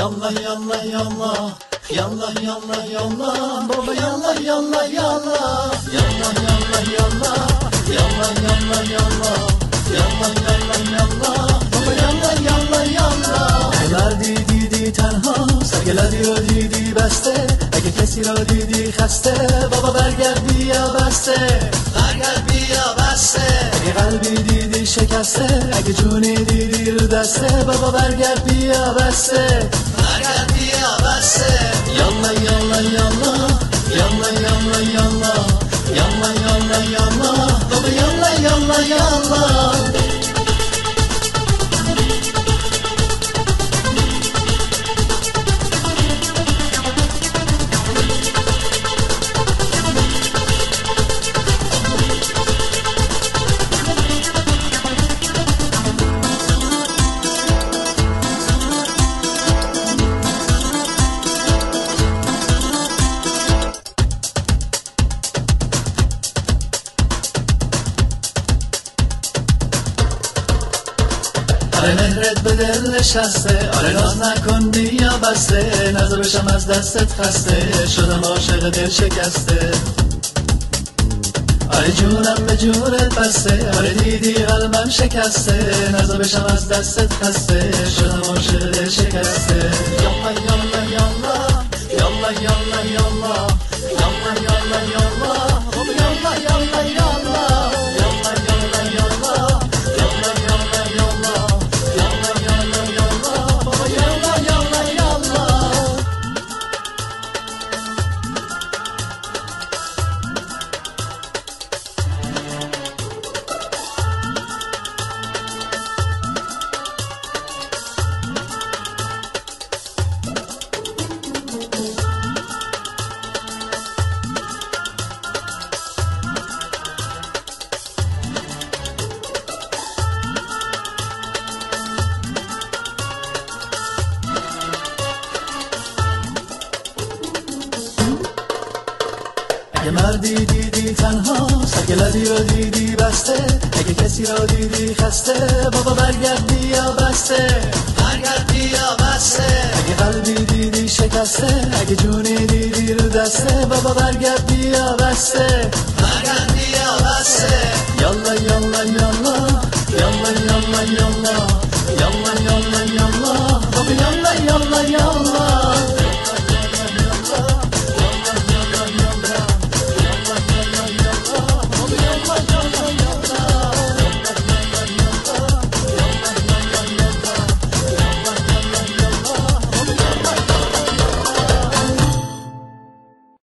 Yallah yallah yallah, yallah yallah yallah, baba yallah yallah yallah, yallah yallah yallah, yallah yallah yallah, yallah yallah yallah, baba yallah yallah yallah. مردی دیدی تنها سرگلدی رو دیدی بسته، اگه کسی رو دیدی خسته بابا برگرد بیا بسته، برگرد بیا بسته. اگه قلبی دیدی شکسته، اگه جونی دیدی رو دسته بابا برگرد بیا بسته، برگرد بیا بسته. یالا یالا یالا، یالا یالا یالا، یالا یالا یالا، بابا یالا یالا یالا. آره مهرت به دل نشسته، آره ناز نکن بیا بسته، نظر بشم از دستت خسته، شدم عاشق دل شکسته. آره جونم به جونت بسته، آره دیدی قلبم شکسته، نظر بشم از دستت خسته، شدم عاشق دل شکسته. یالا یالا یالا، یالا یالا یالا، یالا یالا یالا، یالا یالا یالا. اگه مردی دیدی تنها سرگلدی رو دیدی بسته، اگه کسی رو دیدی خسته بابا برگرد بیا بسته، برگرد بیا بسته. اگه قلبی دیدی شکسته، اگه جونی دیدی رو دسته بابا برگرد بیا بسته، برگرد بیا بسته. یالا یالا یالا، یالا یالا یالا، یالا یالا یالا، بابا یالا یالا یالا.